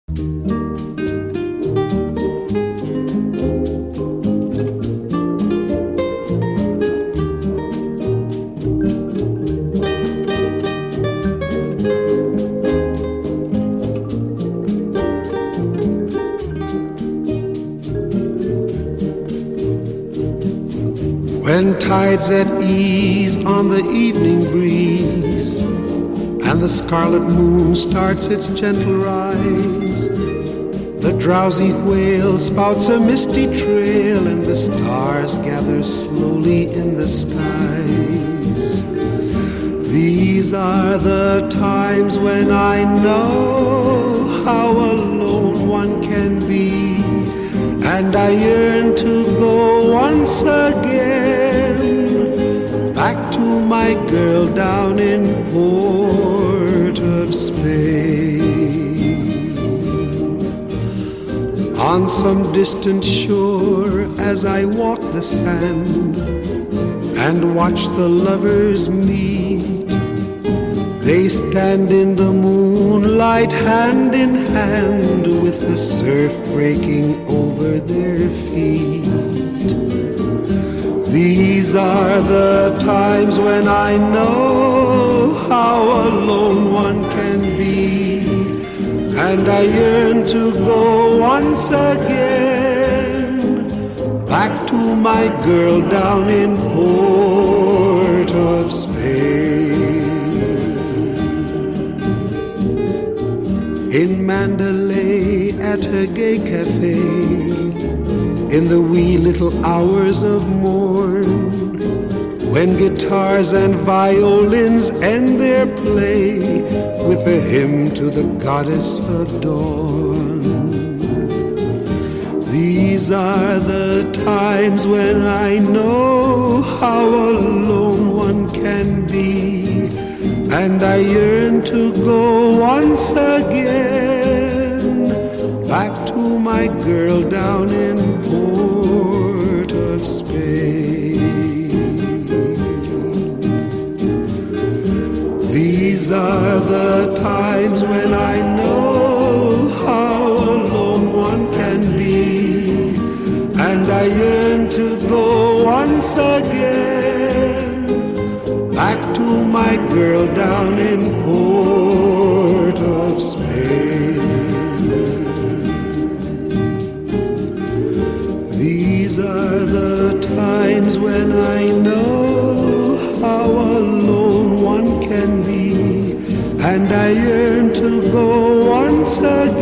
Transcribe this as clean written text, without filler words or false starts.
When tides at ease on the evening breeze, and the scarlet moon starts its gentle rise, the drowsy whale spouts a misty trail, and the stars gather slowly in the skies. These are the times when I know how alone one can be, and I yearn to go once again back to my girl down in Port of Spain. On some distant shore, as I walk the sand and watch the lovers meet, they stand in the moonlight hand in hand, with the surf breaking over their feet. These are the times when I know how alone one can be, and I yearn to go once again back to my girl down in Port of Spain. In Mandalay at a gay cafe, in the wee little hours of morn, when guitars and violins end their play with a hymn to the goddess of dawn. These are the times when I know how alone one can be, and I yearn to go once again back to my girl down in Port of Spain. These are the times when I know how alone one can be, and I yearn to go once again back to my girl down in Port of Spain. These are the times when I know how alone one can be, and I yearn to go once again